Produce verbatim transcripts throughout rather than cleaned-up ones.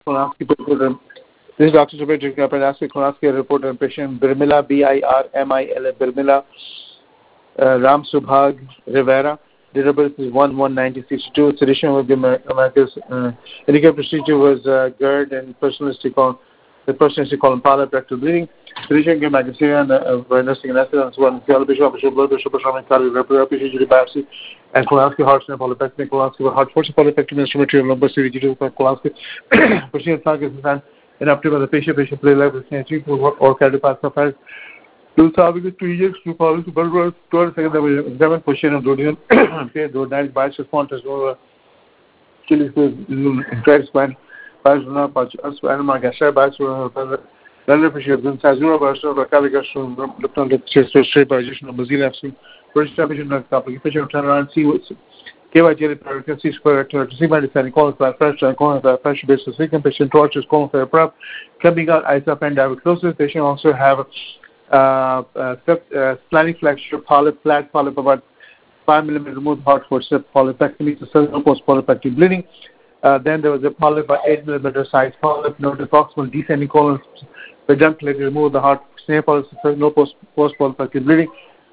colonoscopy report. This is Doctor Zubir taking a pendoscopy colonoscopy report on patient Birmila, B I R M I L A, Birmila uh, Ram Subhag Rivera. Date of birth is one one nineteen sixty-two. Sedation with the America's uh, indicated procedure was uh, GERD and personalistic colon, the personalistic colon polyp rectal bleeding. Sedation gave magnesia and uh, nursing anesthesia as well as the elevation of blood pressure, performing cardiorespiratory procedure, biopsy, and colonoscopy, heart snap polypectomy, colonoscopy, heart force polypectomy, instrumental lumbar series, colonoscopy, procedure targets and inoperative of the patient, patient play life with cancer or cardiopathic affairs. Do esophagus two years to follow to burger, two second examine position of duodenum, okay, duodenal bias response as well. Chili interact spine, bias not patch, animal gastric bias, relevant pressure, then Sazura bias, or Caligaston, Lipton, chest, straight digestion of Brazil, absolute. First establishment of complication, turn around, see what's K Y J C square to see my descending colon by fresh and colon by fresh basis, weekend patient torches, colon for prep, clubbing out, ice up and diabetes. Patient also have Uh, uh, uh, splenic flexure polyp, flat polyp about five millimeter removed heart forceps polypectomy to cell post polypectomy bleeding. Uh, then there was a polyp by eight millimeter size polyp, noted proximal descending colon pedunculated, remove the heart snare polyp, no post post polypectomy bleeding.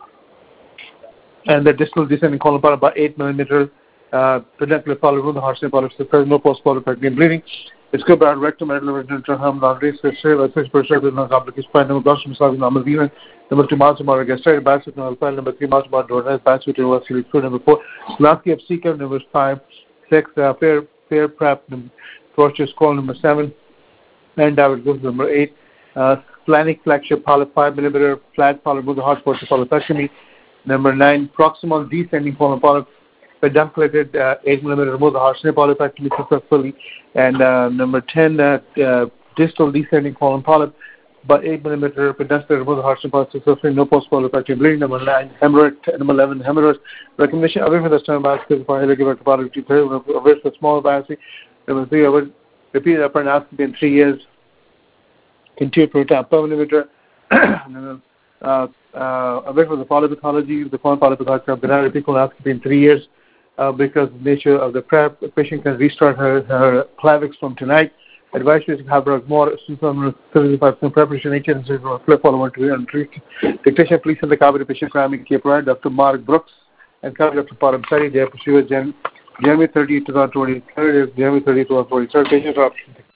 And the distal descending colon polyp by eight millimeter uh, peduncular polyp, remove the heart snare polyp, no post polypectomy bleeding. It's good about rectum, interhum, non-race, six percent with non-complicated spine, number one, massage, normal venous, number two, margin bar, gastritis, bicycle, normal file, number three, margin bar, duodenal, bicycle, vascular fluid, number four, colonoscopy of C C A M, number five, six, uh, fair, fair prep, tortuous colon, number seven, and David goes number eight, uh, splenic flexure polyp, five millimeter flat polyp with the heart force polypectomy, number nine, proximal descending colon polyp, pedunculated uh, eight millimeter remove the heart snare polypectomy successfully, and uh, number ten, uh, uh, distal descending colon polyp, but eight millimeter pedunculated remove the heart snare polyp successfully, no post polypectomy bleeding. Number nine, hemorrhoid. Number eleven, hemorrhoids. Recommendation away from the sternal biopsy for irregular topography, away from small biopsy. Number three, repeat upper endoscopy in three years. Continue to tap per millimeter. uh, uh, away from the polypathology, the colon polypathology of benign repeat colonoscopy in three years. Uh, because the nature of the prep, the patient can restart her, her clavics from tonight. Advice is to have her more seventy-five percent preparation, H N flip follow one to treat. Dictation, please send the copy to patient primary care provider, Doctor Mark Brooks, and copy Doctor Param Sari. They are pursued January thirtieth, twenty twenty, January thirtieth, twenty twenty, patient option.